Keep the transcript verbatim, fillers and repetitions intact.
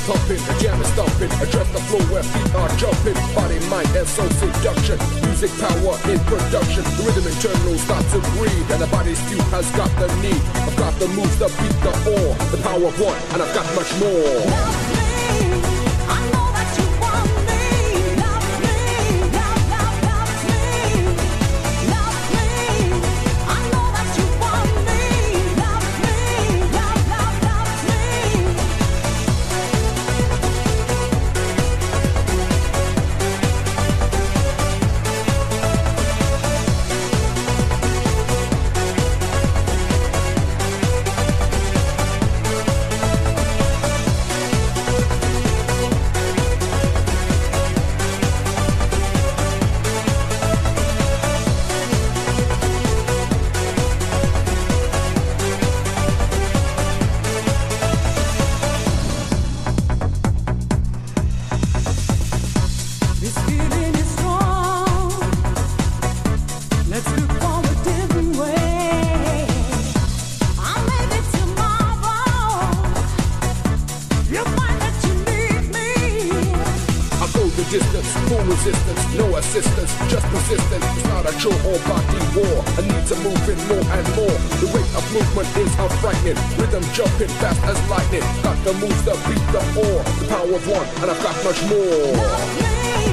is pumping, a jam is thumping, address the floor where feet are jumping. Body, mind, and soul seduction. Music power in production. The rhythm internal starts to breathe, and the body's fuel has got the need. I've got the moves, the beat, the awe, the power of one, and I've got much more. Distance, full resistance, no assistance, just persistence. It's not a chore or body war. I need to move in more and more. The rate of movement is frightening. Rhythm jumping fast as lightning. Got the moves, the beat, the awe, the power of one, and I've got much more.